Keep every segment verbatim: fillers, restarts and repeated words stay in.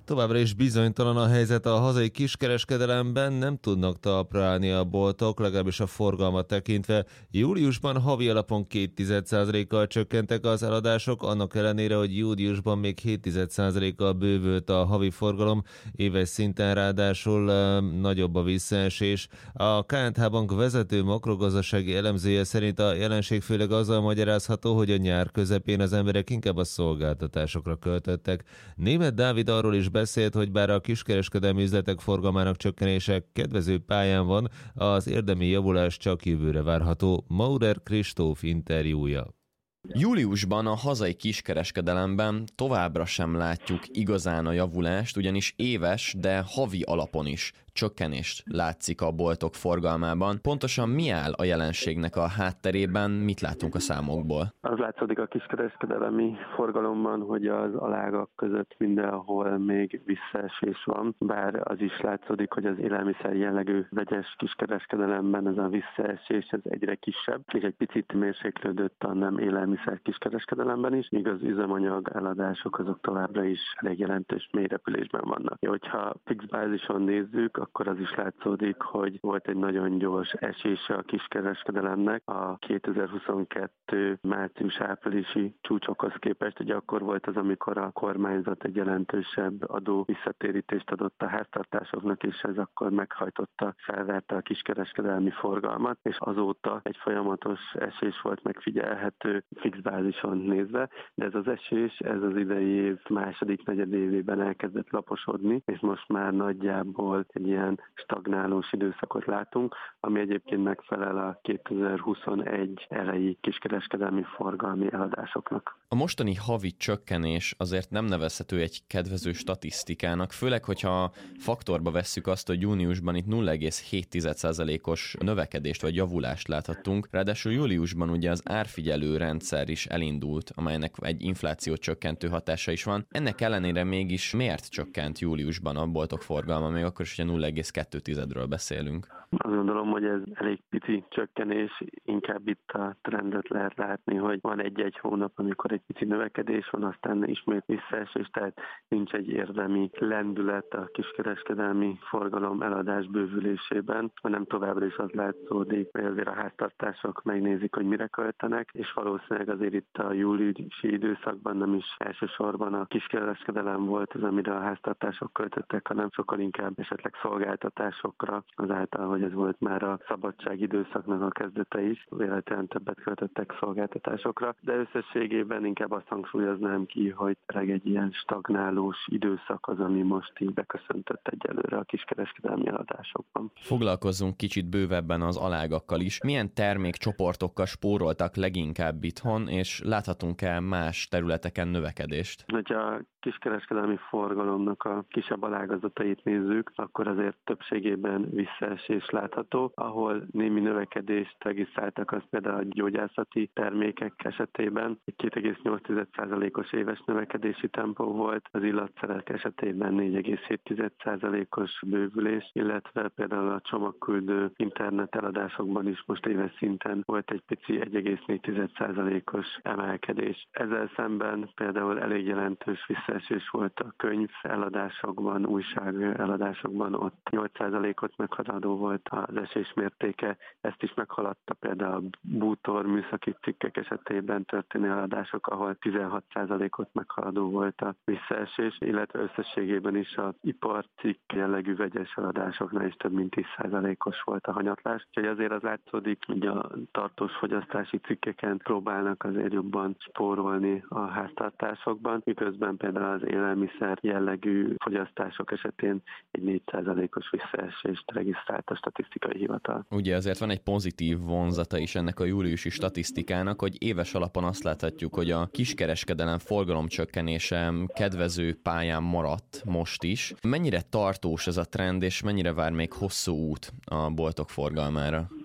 Továbbra is bizonytalan a helyzet a hazai kiskereskedelemben, nem tudnak talpra állni a boltok, legalábbis a forgalmat tekintve. Júliusban havi alapon két egész egy százalékkal csökkentek az eladások, annak ellenére, hogy júliusban még hét egész egy százalékkal bővült a havi forgalom, éves szinten ráadásul e, nagyobb a visszaesés. A ká en há Bank vezető makrogazdasági elemzője szerint a jelenség főleg azzal magyarázható, hogy a nyár közepén az emberek inkább a szolgáltatásokra költöttek. Németh Dávid arról is beszélt, hogy bár a kiskereskedelmi üzletek forgalmának csökkenése kedvező pályán van, az érdemi javulás csak jövőre várható. Maurer Kristóf interjúja. Júliusban a hazai kiskereskedelemben továbbra sem látjuk igazán a javulást, ugyanis éves, de havi alapon is csökkenést látszik a boltok forgalmában. Pontosan mi áll a jelenségnek a hátterében, mit látunk a számokból? Az látszódik a kiskereskedelemi forgalomban, hogy az alágak között mindenhol még visszaesés van, bár az is látszódik, hogy az élelmiszer jellegű vegyes kiskereskedelemben ez a visszaesés ez egyre kisebb, és egy picit mérséklődött a nem élelmiszer kiskereskedelemben is, míg az üzemanyag eladások azok továbbra is elég jelentős mélyrepülésben vannak. Hogyha fix bázison nézzük, akkor az is látszódik, hogy volt egy nagyon gyors esése a kiskereskedelemnek a kétezer-huszonkettő március-áprilisi csúcsokhoz képest. Ugye akkor volt az, amikor a kormányzat egy jelentősebb adó visszatérítést adott a háztartásoknak, és ez akkor meghajtotta, felverte a kiskereskedelmi forgalmat, és azóta egy folyamatos esés volt megfigyelhető fix bázison nézve, de ez az esés, ez az idei év második negyedévében elkezdett laposodni, és most már nagyjából egy ilyen stagnálós időszakot látunk, ami egyébként megfelel a kétezer-huszonegy elejé kiskereskedelmi forgalmi eladásoknak. A mostani havi csökkenés azért nem nevezhető egy kedvező statisztikának, főleg, hogyha faktorba vesszük azt, hogy júniusban itt nulla egész hét százalékos növekedést vagy javulást láthattunk, ráadásul júliusban ugye az árfigyelő rendszer is elindult, amelynek egy inflációt csökkentő hatása is van. Ennek ellenére mégis miért csökkent júliusban a boltok forgalma, még akkor is, hogy a nulla egész kettőről beszélünk? Azt gondolom, hogy ez elég pici csökkenés, inkább itt a trendet lehet látni, hogy van egy-egy hónap, amikor egy pici növekedés van, aztán ismét visszaesés, tehát nincs egy érdemi lendület a kiskereskedelmi forgalom eladás bővülésében, hanem továbbra is az látszódik, hogy azért a háztartások megnézik, hogy mire költenek, és valószínűleg azért itt a júliusi időszakban nem is elsősorban a kiskereskedelem volt az, amire a háztartások költöttek, hanem sokkal inkább esetleg szolgáltatásokra, azáltal, hogy ez volt már a szabadság időszaknak a kezdete is, véletlenül többet költöttek szolgáltatásokra, de összességében inkább azt hangsúlyoznám ki, hogy egy ilyen stagnálós időszak az, ami most így beköszöntött egyelőre a kiskereskedelmi eladásokban. Foglalkozzunk kicsit bővebben az alágakkal is. Milyen termékcsoportokkal spóroltak leginkább itthon, és láthatunk-e más területeken növekedést? Hogyha a kiskereskedelmi forgalomnak a kisebb alágazatait nézzük, akkor azért többségében visszaesés látható, ahol némi növekedést regisztráltak, az például a gyógyászati termékek esetében egy két egész nyolc százalékos éves növekedési tempó volt, az illatszerek esetében négy egész hét százalékos bővülés, illetve például a csomagküldő internet eladásokban is most éves szinten volt egy pici egy egész négy százalékos emelkedés. Ezzel szemben például elég jelentős visszaesés volt a könyv eladásokban, újság eladásokban, ott nyolc százalékot meghaladó volt az esés mértéke, ezt is meghaladta például a bútor műszaki cikkek esetében történő eladások, ahol tizenhat százalékot meghaladó volt a visszaesés, illetve összességében is az iparcikk jellegű vegyes eladásoknál is több mint tíz százalékos volt a hanyatlás. Úgyhogy azért az látszódik, hogy a tartós fogyasztási cikkeken próbálnak azért jobban spórolni a háztartásokban, miközben például az élelmiszer jellegű fogyasztások esetén egy négy százalékos visszaesést regisztrált a statisztikai hivatal. Ugye azért van egy pozitív vonzata is ennek a júliusi statisztikának, hogy éves alapon azt láthatjuk, hogy a kiskereskedelem forgalomcsökkenése kedvező pályán maradt most is. Mennyire tartós ez a trend, és mennyire vár még hosszú út a boltok forgalmára?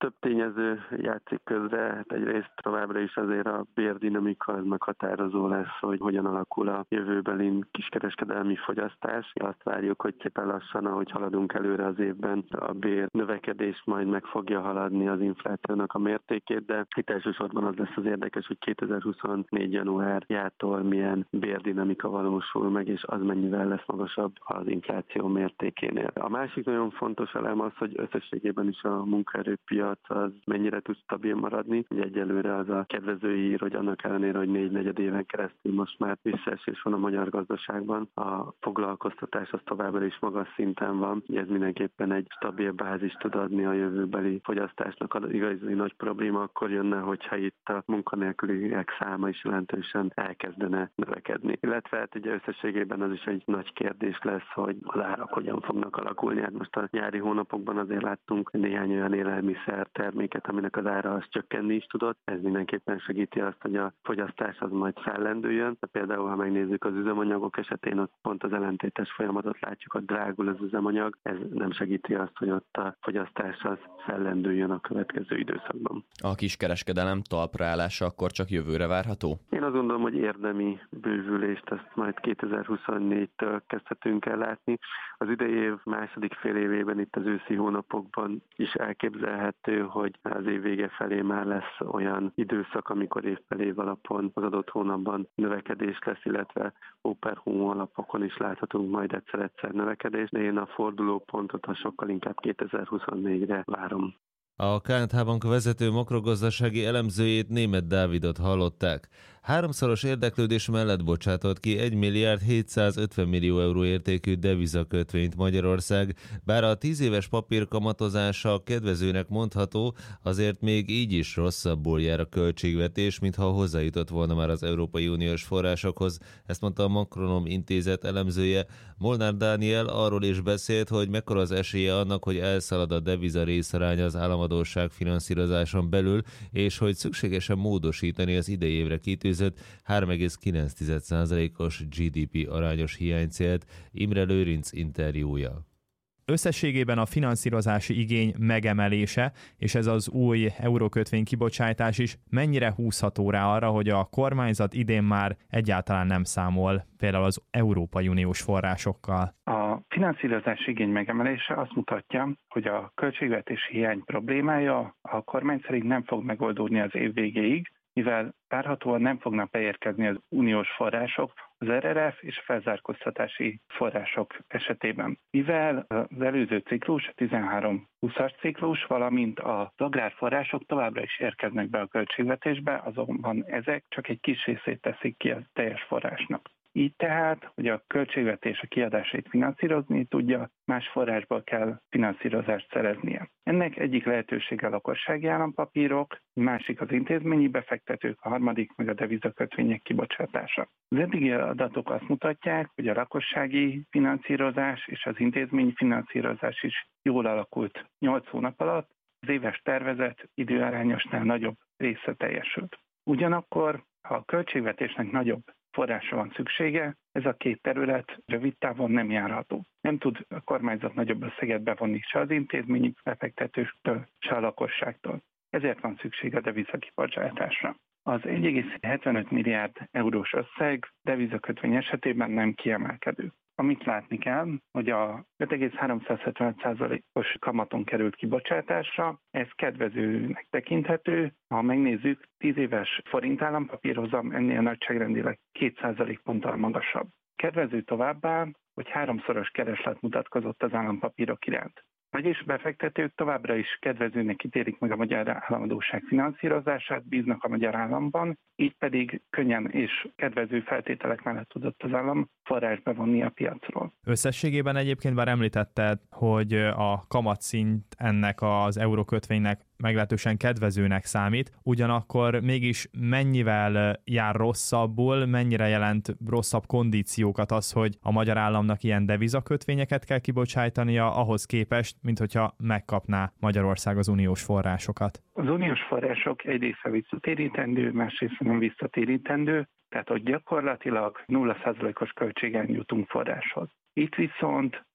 több tényező játszik közre, hát egyrészt továbbra is azért a bérdinamika az meghatározó lesz, hogy hogyan alakul a jövőbeli kiskereskedelmi fogyasztás. Azt várjuk, hogy szépen lassan, ahogy haladunk előre az évben, a bér növekedés majd meg fogja haladni az inflációnak a mértékét, de itt elsősorban az lesz az érdekes, hogy kétezer-huszonnégy januárjától milyen bérdinamika valósul meg, és az mennyivel lesz magasabb az infláció mértékénél. A másik nagyon fontos elem az, hogy összességében is a munkaerőpiac az mennyire tud stabil maradni. Ugye egyelőre az a kedvező hír, hogy annak ellenére, hogy négy negyed éven keresztül most már visszaesés van a magyar gazdaságban, a foglalkoztatás az továbbra is magas szinten van. Ez mindenképpen egy stabil bázis tud adni a jövőbeli fogyasztásnak. Az igazi nagy probléma akkor jönne, hogyha itt a munkanélküliek száma is jelentősen elkezdene növekedni. Illetve hát ugye összességében az is egy nagy kérdés lesz, hogy az árak hogyan fognak alakulni. Hát most a nyári hónapokban azért láttunk néhány olyan élelmiszer terméket, aminek az ára az csökkenni is tudott. Ez mindenképpen segíti azt, hogy a fogyasztás az majd fellendüljön. De például, ha megnézzük az üzemanyagok esetén, ott pont az ellentétes folyamatot látjuk, hogy drágul az üzemanyag. Ez nem segíti azt, hogy ott a fogyasztás az fellendüljön a következő időszakban. A kiskereskedelem talpra állása akkor csak jövőre várható? Én azt gondolom, hogy érdemi bővülést ezt majd kétezer-huszonnégytől kezdhetünk el látni. Az idei év második fél évében, itt az őszi hónapokban is elképzelhető, hogy az év vége felé már lesz olyan időszak, amikor év per év alapon az adott hónapban növekedés lesz, illetve hó per hó alapokon is láthatunk majd egyszer-egyszer növekedés, de én a fordulópontot a sokkal inkább kétezer-huszonnégyre várom. A ká en té Bank vezető makrogazdasági elemzőjét, Németh Dávidot hallották. Háromszoros érdeklődés mellett bocsátott ki egy milliárd hétszázötven millió euró értékű devizakötvényt Magyarország, bár a tíz éves papír kamatozása kedvezőnek mondható, azért még így is rosszabbul jár a költségvetés, mintha hozzájutott volna már az Európai Uniós forrásokhoz. Ezt mondta a Makronom Intézet elemzője. Molnár Dániel arról is beszélt, hogy mekkora az esélye annak, hogy elszalad a deviza részarány az államadósság finanszírozáson belül, és hogy szükségesen módosítani az idei évre kitűzött három egész kilenc százalékos gé dé pé arányos hiánycélt. Imre Lőrinc interjúja. Összességében a finanszírozási igény megemelése, és ez az új eurókötvény kibocsátás is mennyire húzható rá arra, hogy a kormányzat idén már egyáltalán nem számol például az Európai Uniós forrásokkal? A finanszírozási igény megemelése azt mutatja, hogy a költségvetési hiány problémája a kormány szerint nem fog megoldódni az év végéig, mivel várhatóan nem fognak beérkezni az uniós források az er er ef és a felzárkóztatási források esetében. Mivel az előző ciklus, a tizenhárom húszas ciklus, valamint az agrárforrások továbbra is érkeznek be a költségvetésbe, azonban ezek csak egy kis részét teszik ki a teljes forrásnak. Így tehát, hogy a költségvetés a kiadásait finanszírozni tudja, más forrásból kell finanszírozást szereznie. Ennek egyik lehetősége a lakossági állampapírok, másik az intézményi befektetők, a harmadik meg a devizakötvények kibocsátása. Az eddigi adatok azt mutatják, hogy a lakossági finanszírozás és az intézményi finanszírozás is jól alakult nyolc hónap alatt, az éves tervezet időarányosnál nagyobb része teljesült. Ugyanakkor, ha a költségvetésnek nagyobb forrásra van szüksége, ez a két terület rövid távon nem járható. Nem tud a kormányzat nagyobb összeget bevonni se az intézményi befektetőktől, se a lakosságtól. Ezért van szükség a devizakibocsátásra. Az egy egész hetvenöt milliárd eurós összeg devizakötvény esetében nem kiemelkedő. Amit látni kell, hogy a öt egész háromszázhetvenöt százalékos kamaton került kibocsátásra, ez kedvezőnek tekinthető. Ha megnézzük, tíz éves forint állampapírhozam ennél nagyságrendileg két százalékponttal magasabb. Kedvező továbbá, hogy háromszoros kereslet mutatkozott az állampapírok iránt. Vagyis befektetők továbbra is kedvezőnek ítélik meg a magyar államadósság finanszírozását, bíznak a magyar államban, így pedig könnyen és kedvező feltételek mellett tudott az állam forrás bevonni a piacról. Összességében egyébként már említetted, hogy a kamatszint ennek az eurókötvénynek meglehetősen kedvezőnek számít, ugyanakkor mégis mennyivel jár rosszabbul, mennyire jelent rosszabb kondíciókat az, hogy a magyar államnak ilyen devizakötvényeket kell kibocsájtania, ahhoz képest, mint hogyha megkapná Magyarország az uniós forrásokat. Az uniós források egy része visszatérítendő, másrészt nem visszatérítendő, tehát hogy gyakorlatilag nulla százalékos költségen jutunk forráshoz. Itt viszont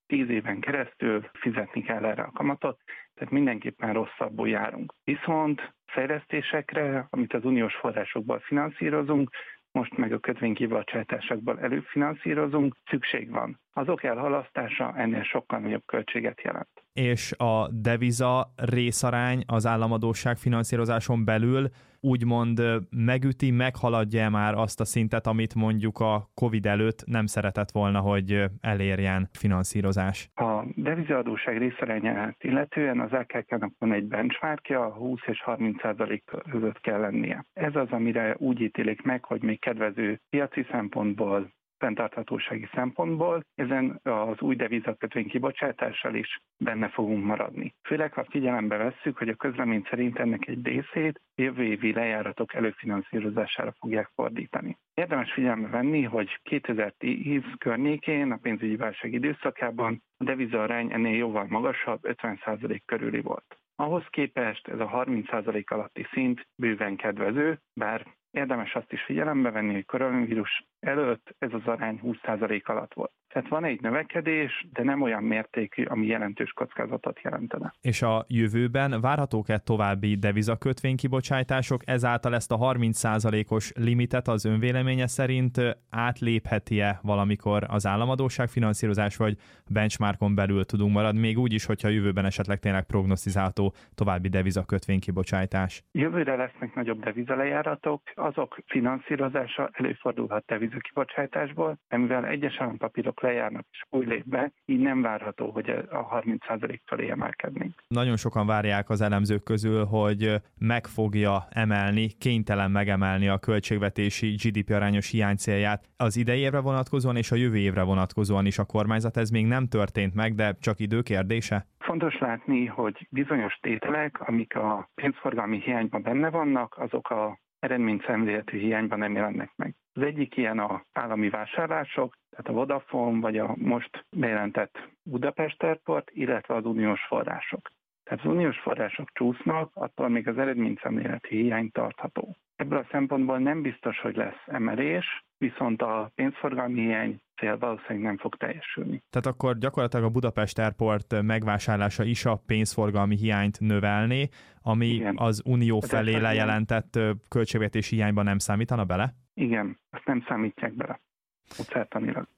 tíz éven keresztül fizetni kell erre a kamatot, tehát mindenképpen rosszabbul járunk. Viszont fejlesztésekre, amit az uniós forrásokból finanszírozunk, most meg a kötvénykibocsátásokból előfinanszírozunk, szükség van. Azok elhalasztása ennél sokkal nagyobb költséget jelent. És a deviza részarány az államadósság finanszírozáson belül úgymond megüti, meghaladja már azt a szintet, amit mondjuk a Covid előtt nem szeretett volna, hogy elérjen finanszírozás? A devizaadósság részarányát illetően az á ká ká-nak van egy benchmarkja, húsz és harminc százalék között kell lennie. Ez az, amire úgy ítélik meg, hogy még kedvező piaci szempontból, fenntarthatósági szempontból, ezen az új devizakötvény kibocsátással is benne fogunk maradni. Főleg, ha figyelembe vesszük, hogy a közlemény szerint ennek egy részét jövő évi lejáratok előfinanszírozására fogják fordítani. Érdemes figyelembe venni, hogy kétezer-tíz környékén, a pénzügyi válság időszakában a devizaarány ennél jóval magasabb, ötven százalék körüli volt. Ahhoz képest ez a harminc százalék alatti szint bőven kedvező, bár érdemes azt is figyelembe venni, hogy koronavírus előtt ez az arány húsz százalék alatt volt. Tehát van egy növekedés, de nem olyan mértékű, ami jelentős kockázatot jelentene. És a jövőben várhatók-e további devizakötvénykibocsátások, ezáltal ezt a harminc százalékos limitet az önvéleménye szerint átlépheti-e valamikor az államadósság finanszírozás, vagy benchmarkon belül tudunk maradni, még úgy is, hogyha a jövőben esetleg tényleg prognosztizálható további devizakötvénykibocsátás? Jövőre lesznek nagyobb devizalejáratok, azok finanszírozása előfordulhat devizakibocsátásból, mivel egyes állampapírok lejárnak és új lép be, így nem várható, hogy a harminc százalék felé emelkednénk. Nagyon sokan várják az elemzők közül, hogy meg fogja emelni, kénytelen megemelni a költségvetési gé dé pé arányos hiánycélját az idei évre vonatkozóan és a jövő évre vonatkozóan is a kormányzat. Ez még nem történt meg, de csak idő kérdése? Fontos látni, hogy bizonyos tételek, amik a pénzforgalmi hiányban benne vannak, azok a eredményszemléletű hiányban nem jelennek meg. Az egyik ilyen az állami vásárlások, tehát a Vodafone vagy a most bejelentett Budapest Airport, illetve az uniós források. Tehát az uniós források csúsznak, attól még az eredményszemléleti hiány tartható. Ebből a szempontból nem biztos, hogy lesz emelés, viszont a pénzforgalmi hiány cél valószínűleg nem fog teljesülni. Tehát akkor gyakorlatilag a Budapest Airport megvásárlása is a pénzforgalmi hiányt növelné, ami igen. Az unió hát felé lejelentett költségvetési hiányban nem számítana bele? Igen, azt nem számítják bele, módszertanilag.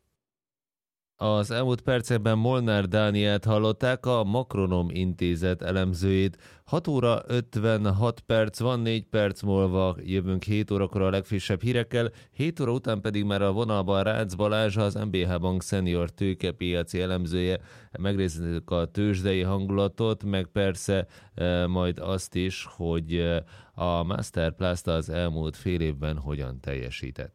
Az elmúlt percekben Molnár Dánielt hallották, a Makronom Intézet elemzőjét. hat óra ötvenhat perc van, négy perc múlva jövünk hét órakor a legfrissebb hírekkel, hét óra után pedig már a vonalban Rácz Balázs, az em bé há Bank senior tőkepiaci elemzője. Megnézzük a tőzsdei hangulatot, meg persze e, majd azt is, hogy a Masterplast az elmúlt fél évben hogyan teljesített.